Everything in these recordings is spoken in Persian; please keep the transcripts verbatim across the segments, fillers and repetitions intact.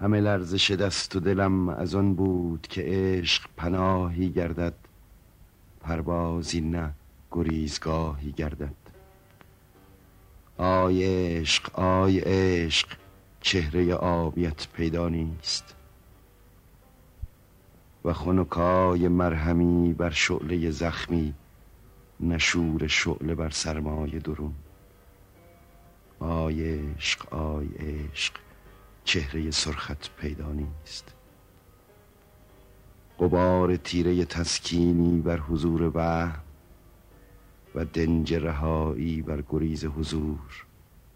همه لرزش دست و دلم از آن بود که عشق پناهی گردد، پروازی نه گریزگاهی گردد. آی عشق آی عشق، چهره آبیت پیدا نیست و خنکای مرهمی بر شعله زخمی، نشور شعله بر سرمای درون. آی عشق آی عشق، چهره سرخت پیدا نیست. غبار تیره تسکینی بر حضور وهم و دنج رهایی بر گریز حضور،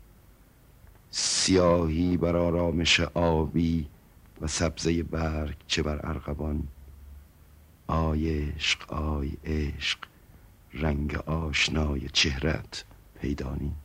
سیاهی بر آرامش آبی و سبزه برگ چه بر ارغوان. آی عشق آی عشق، رنگ آشنای چهرت پیدا نیست.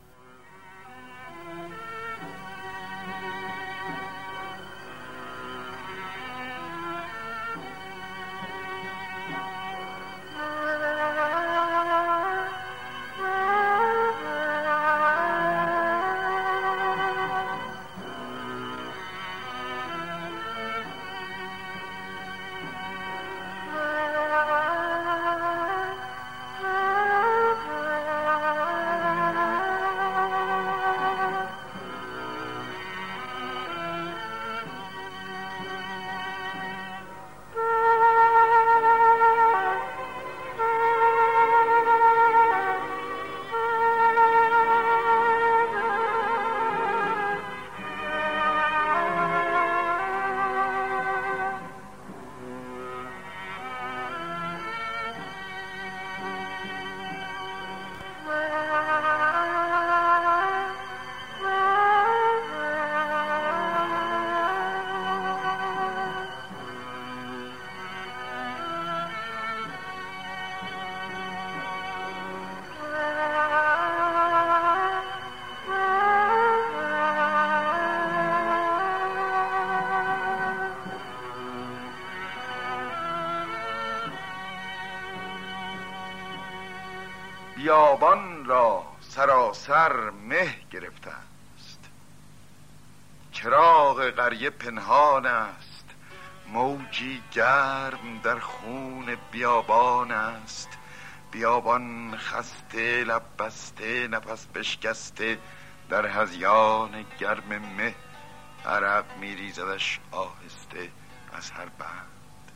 بیابان را سراسر مه گرفته است، چراغ قریه پنهان است، موجی گرم در خون بیابان است. بیابان خسته، لب بسته، نفس بشکسته، در هذیان گرم مه، عرق میریزدش آهسته از هر بند.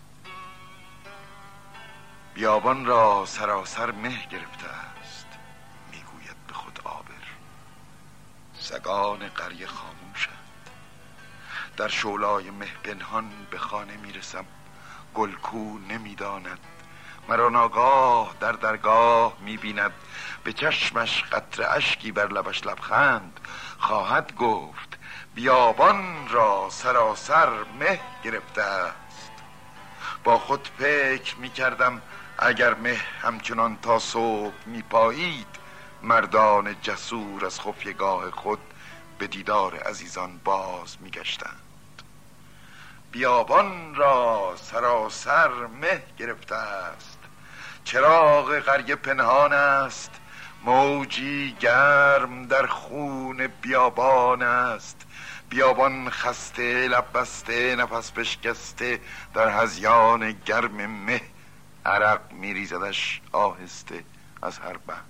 بیابان را سراسر مه گرفته است، میگوید به خود عابر. سگان قریه خاموشند، در شعلای مه پنهان به خانه میرسم. گلکو نمیداند، مرا ناگاه در درگاه میبیند. به چشمش قطره اشکی بر لبش لبخند خواهد گفت. بیابان را سراسر مه گرفته است. با خود فکر میکردم اگر مه همچنان تا صبح میپایید، مردان جسور از خفیگاه خود به دیدار عزیزان باز میگشتند. بیابان را سراسر مه گرفته است، چراغ قریه پنهان است، موجی گرم در خون بیابان است. بیابان خسته، لب بسته، نفس بشکسته، در هذیان گرم مه، عرق میریزدش آهسته از هر بند.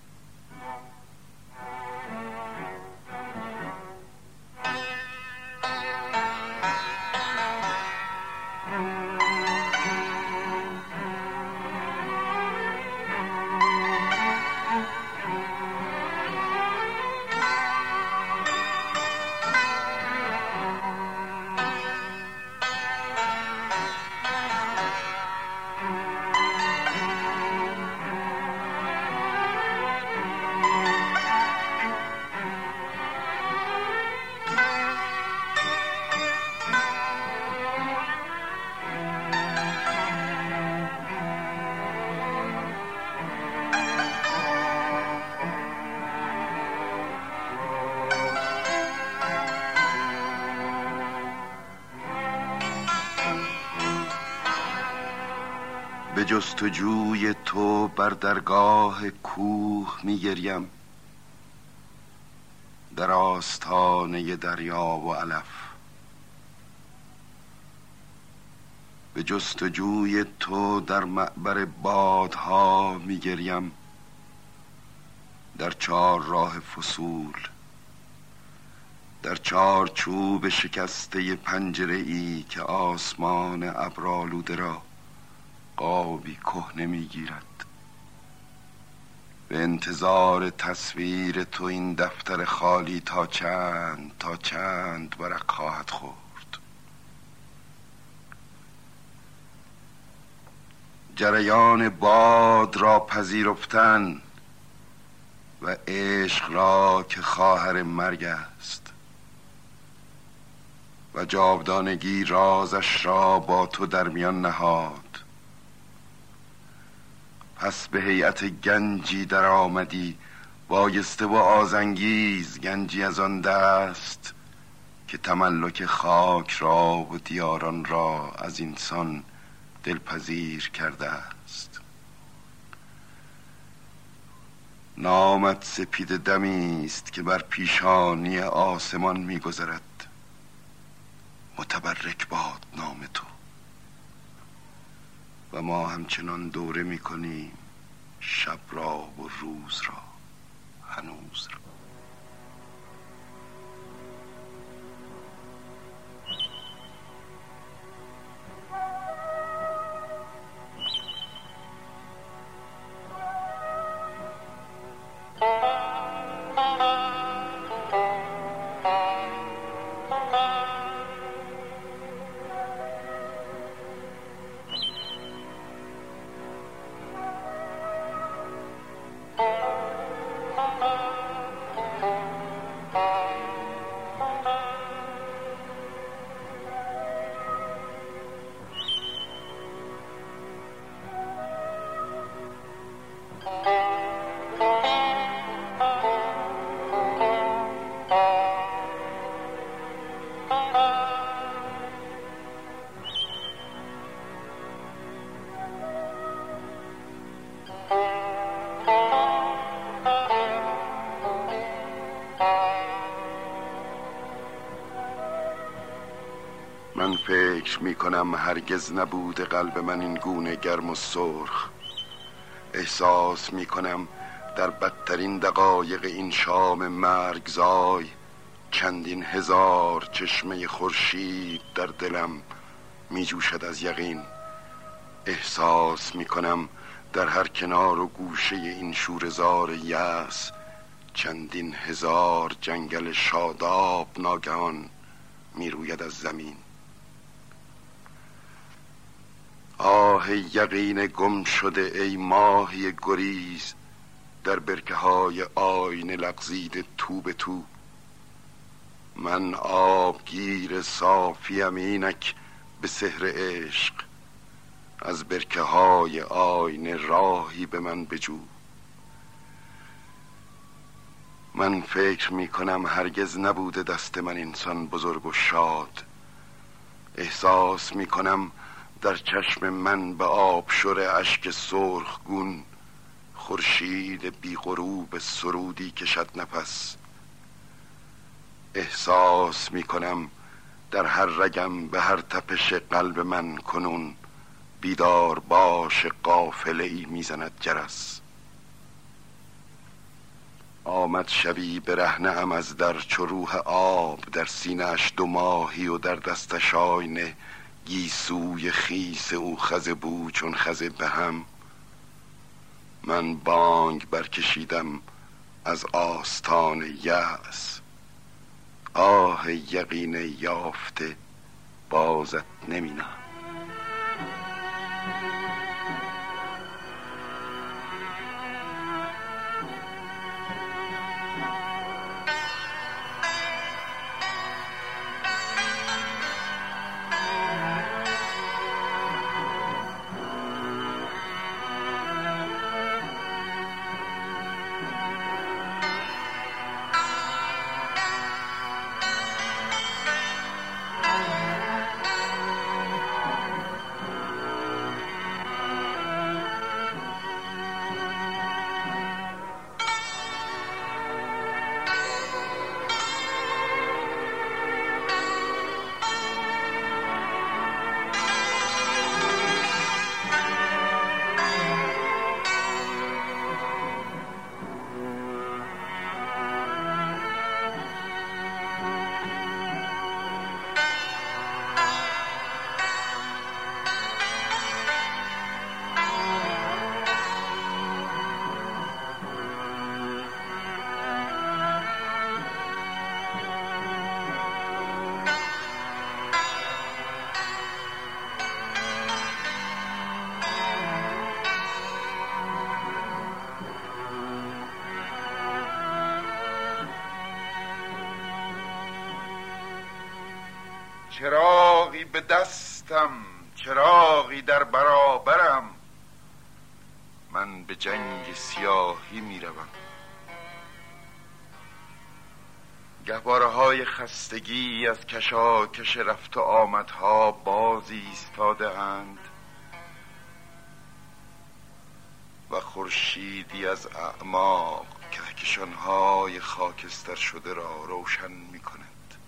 به جستجوی تو بر درگاه کوه میگریم، در آستانه دریا و علف. به جستجوی تو در معبر بادها میگریم، در چار راه فصول، در چار چوب شکسته پنجره ای که آسمان ابرآلوده را قابی کهنه میگیرد. به انتظار تصویر تو این دفتر خالی تا چند تا چند ورق خواهد خورد. جریان باد را پذیرفتن و عشق را که خواهر مرگ است و جاودانگی رازش را با تو در میان نهاد. پس به هیئت گنجی در آمدی، بایسته و آزانگیز، گنجی از آن دست که تملک خاک را و دیاران را از اینسان دلپذیر کرده است. نامت سپید دمی است که بر پیشانی آسمان می‌گذرد. متبرک باد نام تو و ما همچنان دوره می‌کنیم شب را و روز را، هنوز را. من فکر می کنم هرگز نبوده قلب من این گونه گرم و سرخ. احساس می کنم در بدترین دقایق این شام مرگزای چندین هزار چشمه خورشید در دلم می جوشد از یقین. احساس می کنم در هر کنار و گوشه این شوره‌زار یأس چندین هزار جنگل شاداب ناگهان می روید از زمین. آه یقین گم شده ای ماهی گریز در برکه های آینه لغزیده تو به تو. من آبگیر صافیم اینک به سحر عشق، از برکه های آینه راهی به من بجو. من فکر می کنم هرگز نبوده دست من انسان بزرگ و شاد. احساس می کنم در چشم من به آبشور اشک سرخگون خورشید بی غروب سرودی کشد نفس. احساس می کنم در هر رگم به هر تپش قلب من کنون بیدار باش قافله‌ای میزند جرس. آمد شبی برهنه ام از در چو روح آب، در سینه‌اش دو ماهی و در دستش آینه گیسوی خیس او خز بو چون خز به هم. من بانگ برکشیدم از آستان یأس. آه یقین یافته بازت نمینم. چراغی به دستم، چراغی در برابرم، من به جنگ سیاهی می روم. گهواره های خستگی از کشاکش رفت و آمدها باز ایستاده اند و خورشیدی از اعماق کهکشان‌های خاکستر شده را روشن می کند.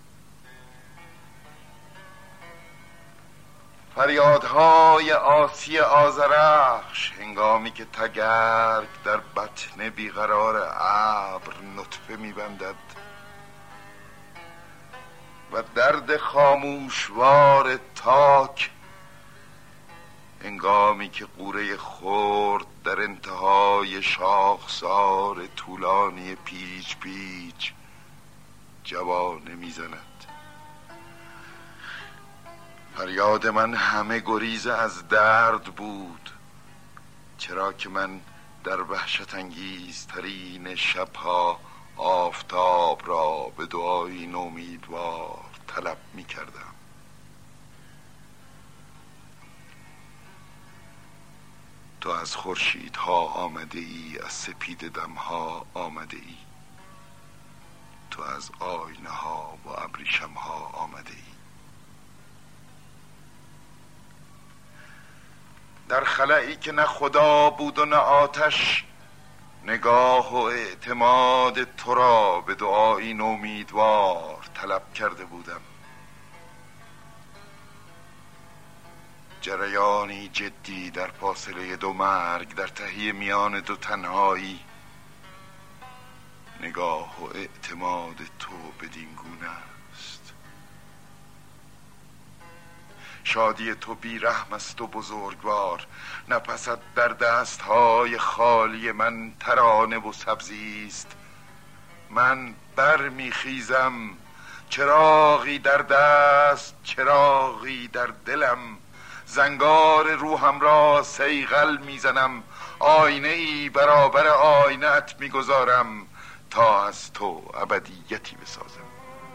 فریادهای آسی آذرخش هنگامی که تگرگ در بطن بیقرار ابر نطفه می‌بندد و درد خاموشوار تاک هنگامی که قوره خرد در انتهای شاخسار طولانی پیچ پیچ جوانه می‌زند. فریاد من همه گریز از درد بود، چرا که من در وحشت انگیزترین شبها آفتاب را به دعایی نومیدوار طلب می کردم. تو از خورشیدها آمده ای، از سپید دمها آمده ای، تو از آینه ها و ابریشم ها آمده ای. در خلایی که نه خدا بود و نه آتش، نگاه و اعتماد تو را به دعایی نومیدوار طلب کرده بودم. جریانی جدی در فاصله دو مرگ، در تهی میان دو تنهایی، نگاه و اعتماد تو بدین گونه است. شادی تو بی رحم است و بزرگوار، نفست در دستهای خالی من ترانه و سبزی است. من برمیخیزم، چراغی در دست، چراغی در دلم، زنگار روحم را صیقل میزنم، آینه ای برابر آینه ات میگذارم تا از تو ابدیتی بسازم.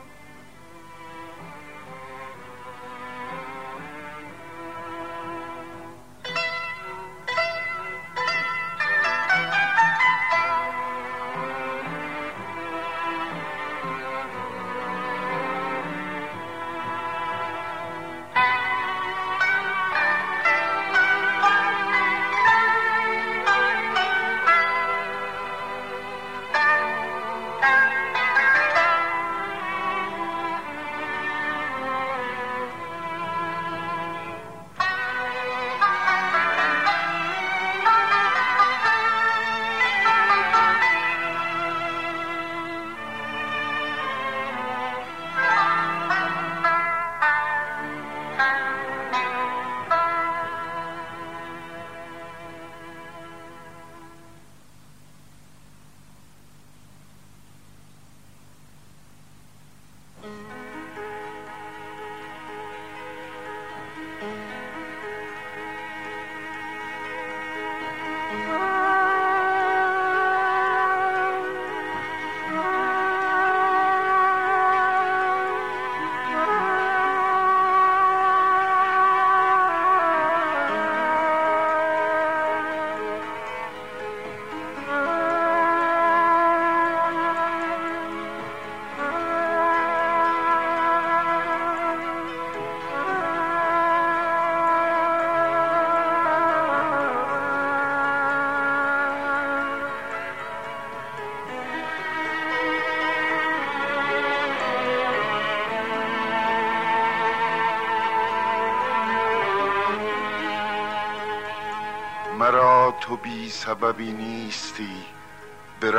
مرا تو بی سببی نیستی، به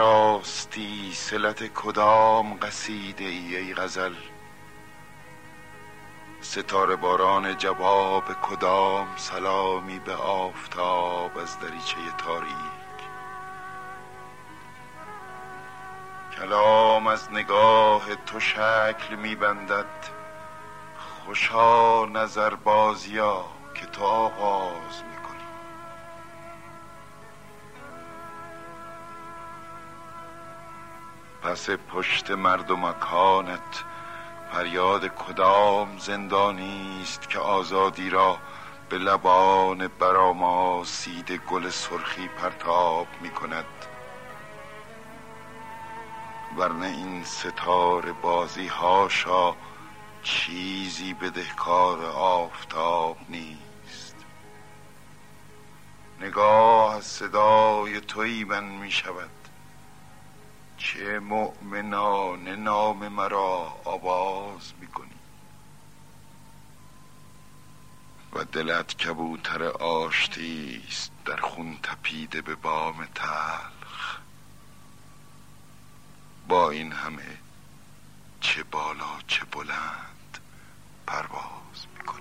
راستی صلت کدام قصیده ای ای غزل؟ ستاره باران جواب کدام سلامی به آفتاب از دریچه تاریک؟ کلام از نگاه تو شکل می‌بندد، خوشا نظر بازیا که تو آغاز می‌کنی. پس پشت مرد و مکانت فریاد کدام زندانی است که آزادی را به لبان برآماسیده گل سرخی پرتاب می کند؟ ورنه این ستاره بازی هاشا چیزی بدهکار آفتاب نیست. نگاه از صدای تویی من می شود، چه مؤمنانه نام مرا آواز می کنی و دلت کبوتر آشتی است در خون تپیده به بام تلخ. با این همه چه بالا چه بلند پرواز می کنی.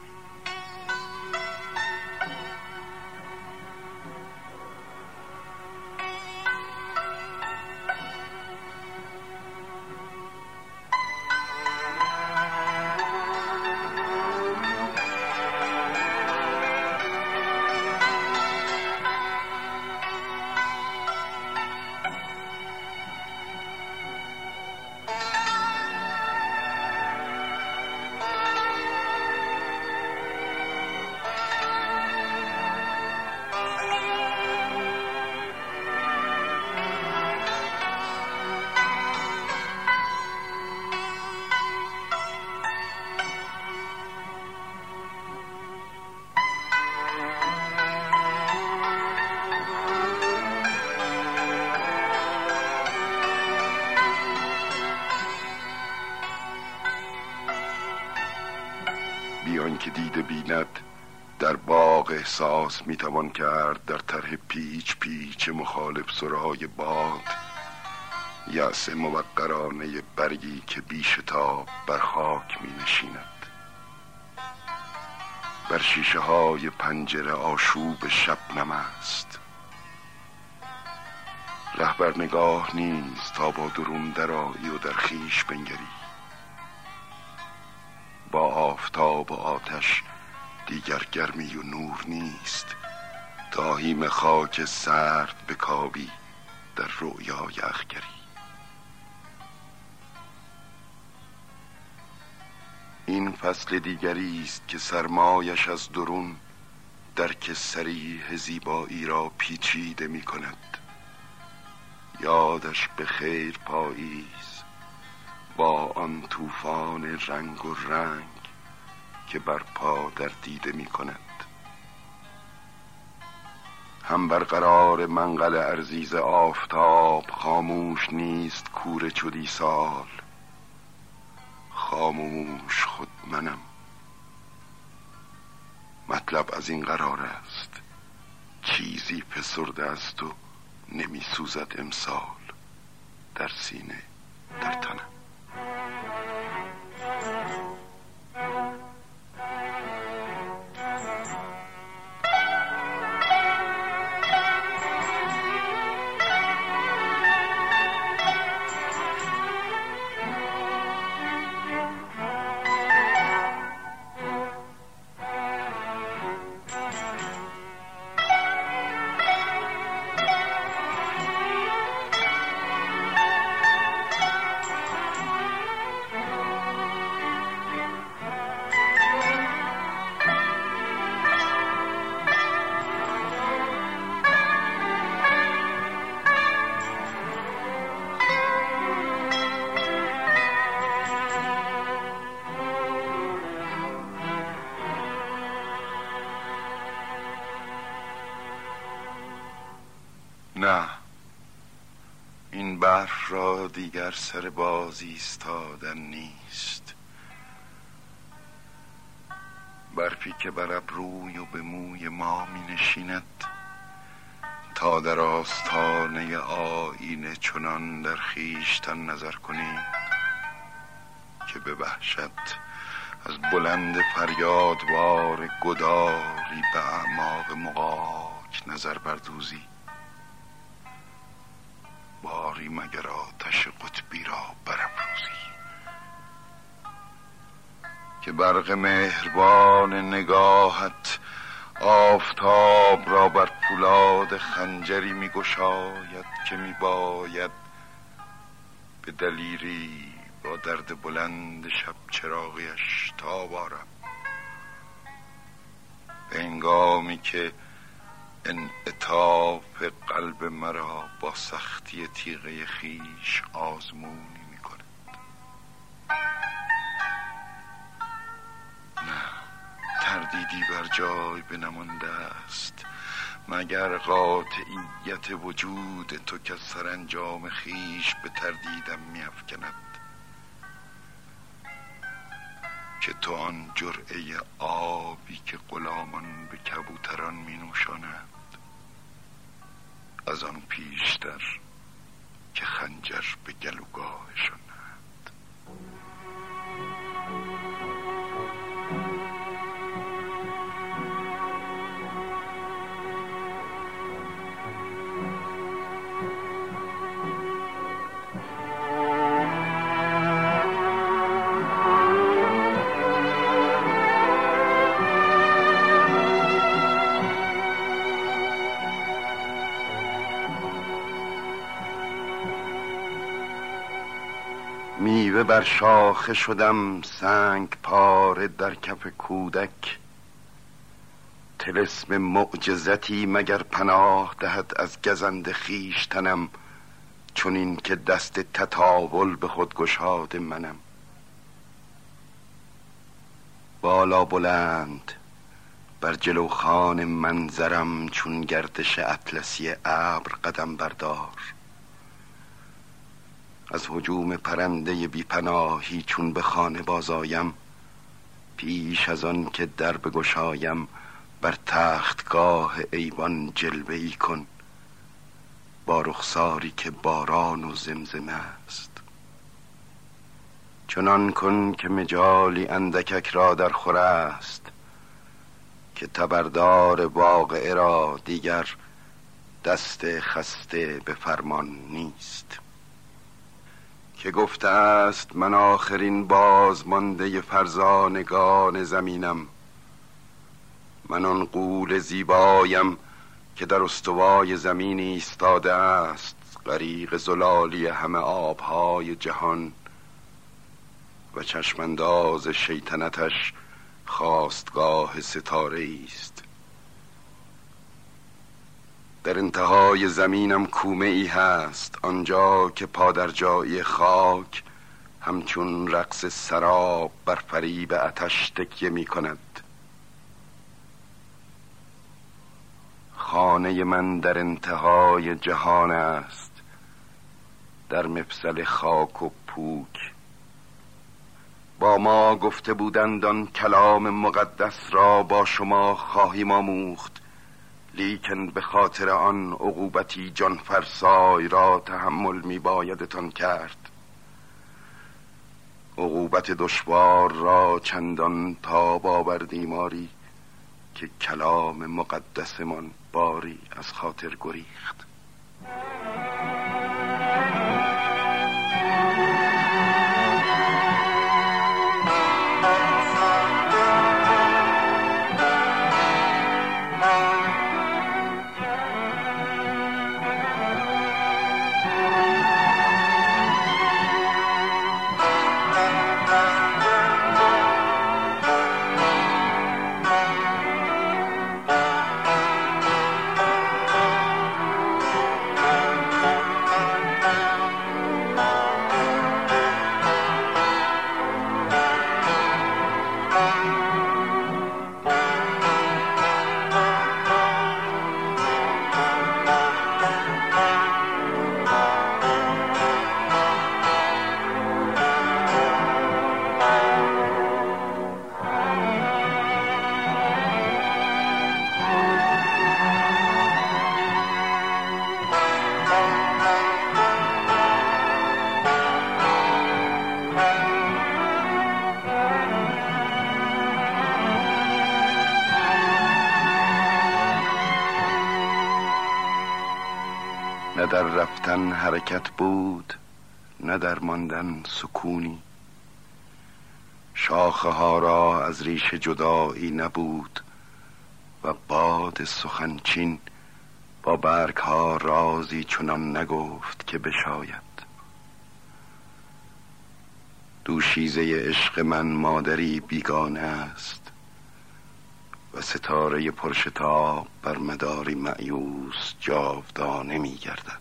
بیان که دیده بیند در باغ احساس میتوان کرد در طرح پیچ پیچ مخالف سرای باد یأس موقرانه برگی که بیشتاب بر خاک می نشیند. بر شیشه های پنجره آشوب شبنم است. رهبر نگاه نیست تا با درون درآیی و در خویش بنگری. با آفتاب و آتش دیگر گرمی و نور نیست تا هیم خاک سرد بکاوی در رؤیای اخگری. این فصل دیگری است که سرمایش از درون درک صریح زیبایی را پیچیده می کند. یادش به خیر پاییز با آن طوفان رنگ و رنگ که بر پا در دیده می کند. هم برقرار منقل ارزیز آفتاب خاموش نیست کور چدی سال. خاموش خود منم. مطلب از این قرار است چیزی فسرده است و نمی سوزد امسال در سینه در تنم. نه، این برف را دیگر سر باز ایستادن نیست. برفی که بر ابروی و به موی ما می نشیند تا در آستانه آینه چنان در خویشتن نظر کنیم که به وحشت از بلند فریادوار گداری به اعماق مغاک نظر بردوزی. باری مگر آتش قطبی را برافروزی که برق مهربان نگاهت آفتاب را بر پولاد خنجری می گشاید که می باید به دلیری با درد بلند شب چراغیش تاب آرم. به هنگامی که انعطاف قلب مرا با سختی تیغه خیش آزمونی می کند. نه، تردیدی بر جای بنمانده است مگر قاطعیت وجود تو که سرانجام خیش به تردیدم می افکند که تو آن جرعه آبی که غلامان به کبوتران می نوشانند از آن پیشتر که خنجر به گلوگاهشان نهند. میوه بر شاخه شدم سنگ پاره در کف کودک. طلسم معجزتی مگر پناه دهد از گزند خویشتنم، چون این که دست تطاول به خود گشاد منم. بالا بلند بر جلو خان منظرم چون گردش اطلسی ابر قدم بردار. از هجوم پرنده بی پناهی چون به خانه بازایم، پیش از آن که در بگشایم بر تختگاه ایوان جلوه‌ای کن با رخساری که باران و زمزمه است. چنان کن که مجالی اندکک را در خور است که تبردار واقعه را دیگر دست خسته به فرمان نیست. که گفته است من آخرین بازمانده فرزانگان زمینم، من آن غول زیبایم که در استوای زمین ایستاده است، غریق زلالی همه آبهای جهان و چشمانداز شیطنتش خاستگاه ستاره است. در انتهای زمینم کومه ای هست، آنجا که پادرجایی خاک همچون رقص سراب بر فریب آتش تکیه می کند. خانه من در انتهای جهان است، در مفصل خاک و پوک. با ما گفته بودند آن کلام مقدس را با شما خواهیم آموخت، لیکن به خاطر آن عقوبتی جان فرسای را تحمل می بایدتان کرد. عقوبت دشوار را چندان تاب آوردیم آری که کلام مقدسمان باری از خاطر گریخت. نه در رفتن حرکت بود، نه در ماندن سکونی. شاخه ها را از ریشه جدایی نبود و باد سخنچین با برگ ها رازی چنان نگفت که بشاید. دوشیزه عشق من مادری بیگانه است و ستاره پرشتاب بر مداری مأیوس جاودانه می گردد.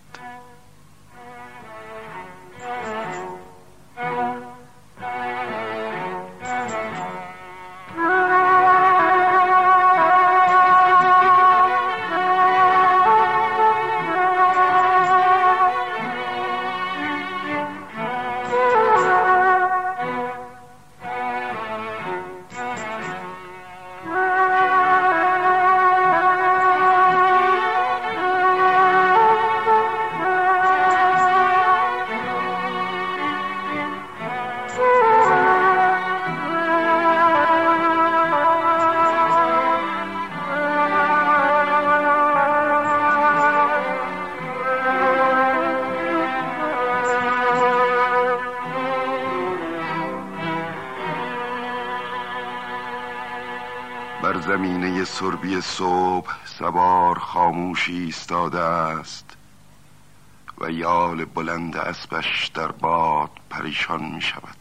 بر زمینه سربی صبح سوار خاموشی ایستاده است و یال بلند اسبش در باد پریشان می شود.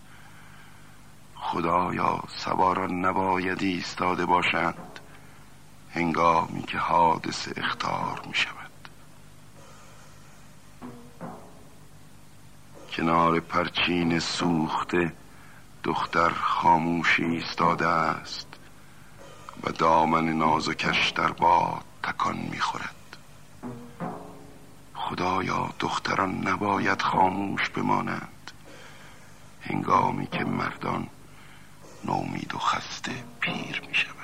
خدایا سواران نباید ایستاده باشند هنگامی که حادث اخطار می شود. کنار پرچین سوخته دختر خاموشی ایستاده است و دامن نازکش در باد تکان می‌خورد. خدایا دختران نباید خاموش بمانند هنگامی که مردان نومید و خسته پیر می‌شوند.